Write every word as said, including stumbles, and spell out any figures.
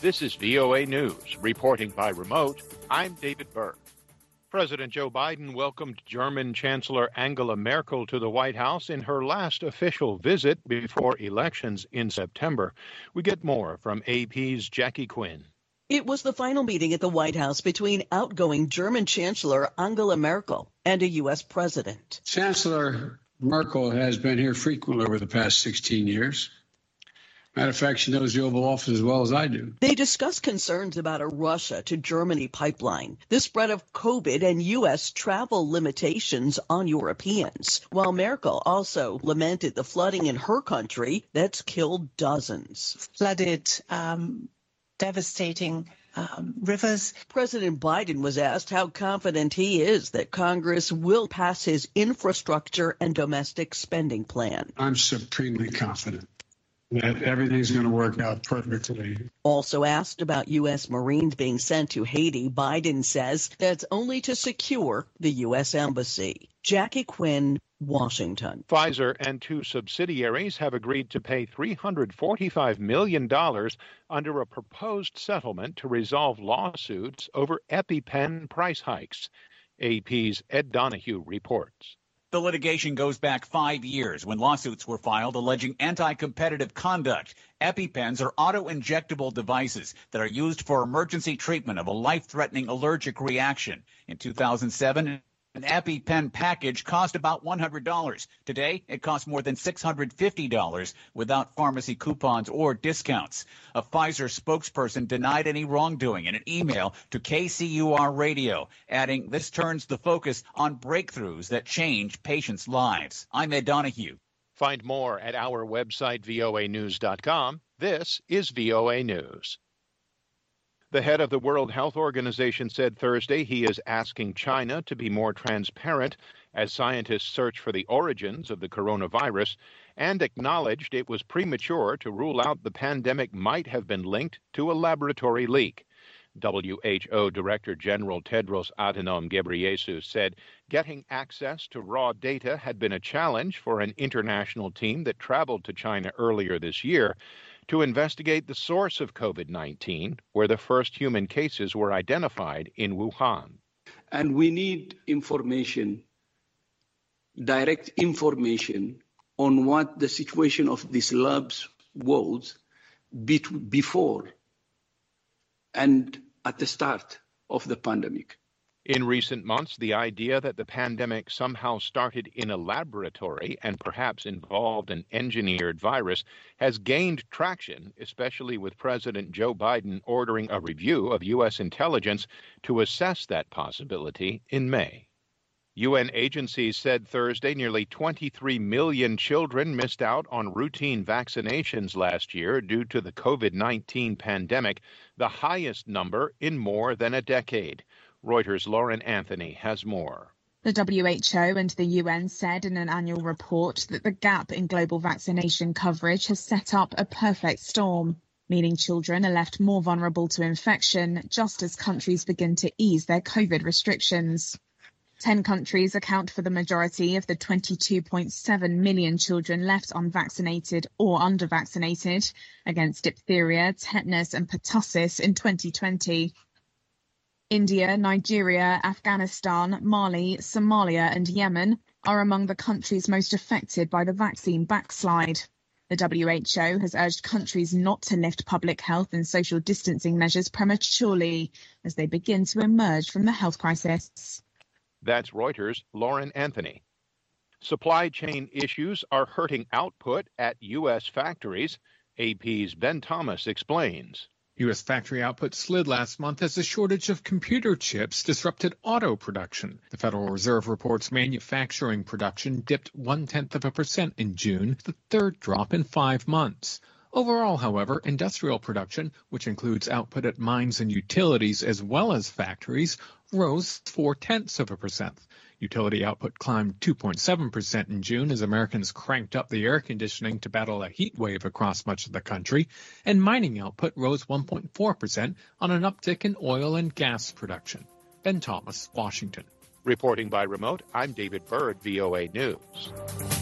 This is V O A News. Reporting by remote, I'm David Byrd. President Joe Biden welcomed German Chancellor Angela Merkel to the White House in her last official visit before elections in September. We get more from A P's Jackie Quinn. It was the final meeting at the White House between outgoing German Chancellor Angela Merkel and a U S president. Chancellor Merkel has been here frequently over the past sixteen years. Matter of fact, she knows the Oval Office as well as I do. They discussed concerns about a Russia to Germany pipeline, the spread of COVID, and U S travel limitations on Europeans, while Merkel also lamented the flooding in her country that's killed dozens. Flooded, um, devastating um, rivers. President Biden was asked how confident he is that Congress will pass his infrastructure and domestic spending plan. I'm supremely confident that everything's going to work out perfectly. Also asked about U S Marines being sent to Haiti, Biden says that's only to secure the U S Embassy. Jackie Quinn, Washington. Pfizer and two subsidiaries have agreed to pay three hundred forty-five million dollars under a proposed settlement to resolve lawsuits over EpiPen price hikes. A P's Ed Donahue reports. The litigation goes back five years when lawsuits were filed alleging anti-competitive conduct. EpiPens are auto-injectable devices that are used for emergency treatment of a life-threatening allergic reaction. In two thousand seven, an EpiPen package cost about one hundred dollars. Today, it costs more than six hundred fifty dollars without pharmacy coupons or discounts. A Pfizer spokesperson denied any wrongdoing in an email to K C U R Radio, adding, "This turns the focus on breakthroughs that change patients' lives." I'm Ed Donahue. Find more at our website, V O A news dot com. This is V O A News. The head of the World Health Organization said Thursday he is asking China to be more transparent as scientists search for the origins of the coronavirus, and acknowledged it was premature to rule out the pandemic might have been linked to a laboratory leak. W H O Director General Tedros Adhanom Ghebreyesus said getting access to raw data had been a challenge for an international team that traveled to China earlier this year to investigate the source of COVID nineteen, where the first human cases were identified in Wuhan. And we need information, direct information on what the situation of these labs was before and at the start of the pandemic. In recent months, the idea that the pandemic somehow started in a laboratory and perhaps involved an engineered virus has gained traction, especially with President Joe Biden ordering a review of U S intelligence to assess that possibility in May. U N agencies said Thursday nearly twenty-three million children missed out on routine vaccinations last year due to the COVID nineteen pandemic, the highest number in more than a decade. Reuters' Lauren Anthony has more. The W H O and the U N said in an annual report that the gap in global vaccination coverage has set up a perfect storm, meaning children are left more vulnerable to infection just as countries begin to ease their COVID restrictions. Ten countries account for the majority of the twenty-two point seven million children left unvaccinated or under-vaccinated against diphtheria, tetanus and pertussis in twenty twenty. India, Nigeria, Afghanistan, Mali, Somalia and Yemen are among the countries most affected by the vaccine backslide. The W H O has urged countries not to lift public health and social distancing measures prematurely as they begin to emerge from the health crisis. That's Reuters' Lauren Anthony. Supply chain issues are hurting output at U S factories. A P's Ben Thomas explains. U S factory output slid last month as a shortage of computer chips disrupted auto production. The Federal Reserve reports manufacturing production dipped one-tenth of a percent in June, the third drop in five months. Overall, however, industrial production, which includes output at mines and utilities as well as factories, rose four-tenths of a percent. Utility output climbed two point seven percent in June as Americans cranked up the air conditioning to battle a heat wave across much of the country, and mining output rose one point four percent on an uptick in oil and gas production. Ben Thomas, Washington. Reporting by remote, I'm David Byrd, V O A News.